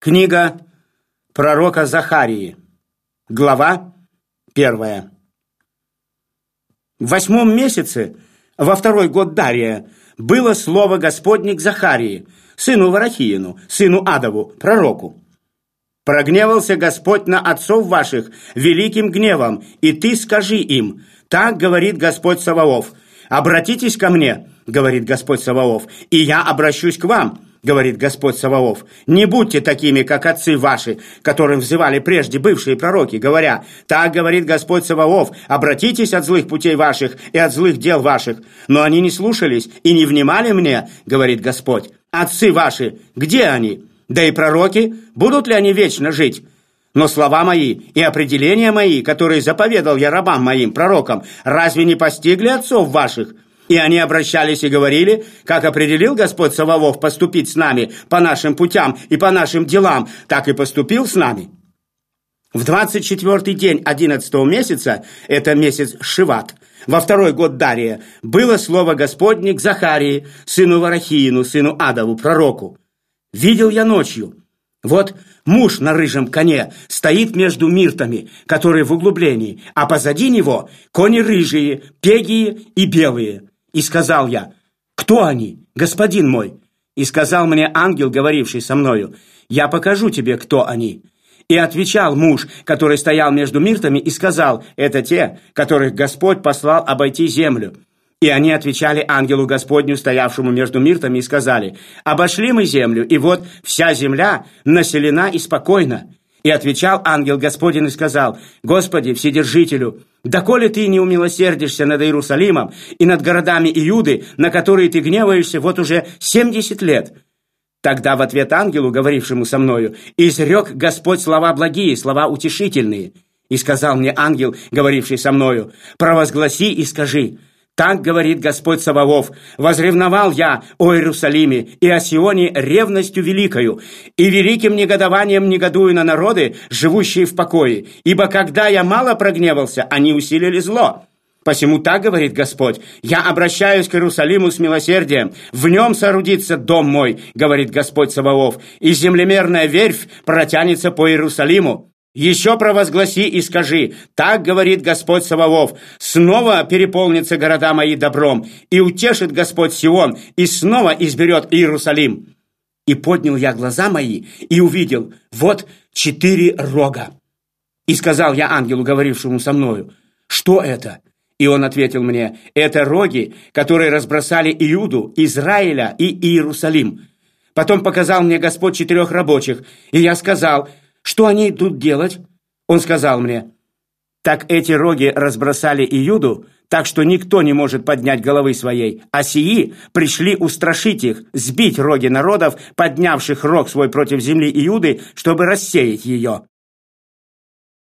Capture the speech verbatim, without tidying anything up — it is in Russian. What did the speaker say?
Книга пророка Захарии, глава первая. В восьмом месяце, во второй год Дария, было слово Господне к Захарии, сыну Варахиину, сыну Адову, пророку. «Прогневался Господь на отцов ваших великим гневом, и ты скажи им, так говорит Господь Саваоф, обратитесь ко мне, говорит Господь Саваоф, и я обращусь к вам, говорит Господь Саваоф. Не будьте такими, как отцы ваши, которым взывали прежде бывшие пророки, говоря, так говорит Господь Саваоф, обратитесь от злых путей ваших и от злых дел ваших. Но они не слушались и не внимали мне, говорит Господь. Отцы ваши, где они? Да и пророки, будут ли они вечно жить? Но слова мои и определения мои, которые заповедал я рабам моим, пророкам, разве не постигли отцов ваших? И они обращались и говорили, как определил Господь Саваоф поступить с нами по нашим путям и по нашим делам, так и поступил с нами. В двадцать четвёртый день одиннадцатого месяца, это месяц Шиват, во второй год Дария, было слово Господне к Захарии, сыну Варахиину, сыну Адову, пророку. Видел я ночью, вот муж на рыжем коне стоит между миртами, которые в углублении, а позади него кони рыжие, пегие и белые. И сказал я, кто они, господин мой? И сказал мне ангел, говоривший со мною, я покажу тебе, кто они. И отвечал муж, который стоял между миртами, и сказал, это те, которых Господь послал обойти землю. И они отвечали ангелу Господню, стоявшему между миртами, и сказали, обошли мы землю, и вот вся земля населена и спокойна. И отвечал ангел Господень и сказал, Господи, Вседержителю, доколе ты не умилосердишься над Иерусалимом и над городами Иуды, на которые ты гневаешься вот уже семьдесят лет? Тогда в ответ ангелу, говорившему со мною, изрек Господь слова благие, слова утешительные. И сказал мне ангел, говоривший со мною, провозгласи и скажи, так говорит Господь Саваоф, возревновал я о Иерусалиме и о Сионе ревностью великою, и великим негодованием негодую на народы, живущие в покое, ибо когда я мало прогневался, они усилили зло. Посему так говорит Господь, я обращаюсь к Иерусалиму с милосердием, в нем соорудится дом мой, говорит Господь Саваоф, и землемерная верфь протянется по Иерусалиму. Еще провозгласи и скажи, так говорит Господь Саваоф, снова переполнятся города мои добром, и утешит Господь Сион, и снова изберет Иерусалим. И поднял я глаза мои, и увидел, вот четыре рога. И сказал я ангелу, говорившему со мною, что это? И он ответил мне, это роги, которые разбросали Иуду, Израиля и Иерусалим. Потом показал мне Господь четырех рабочих, и я сказал, что они идут делать? Он сказал мне, так эти роги разбросали Иуду, так что никто не может поднять головы своей, а сии пришли устрашить их, сбить роги народов, поднявших рог свой против земли Иуды, чтобы рассеять ее.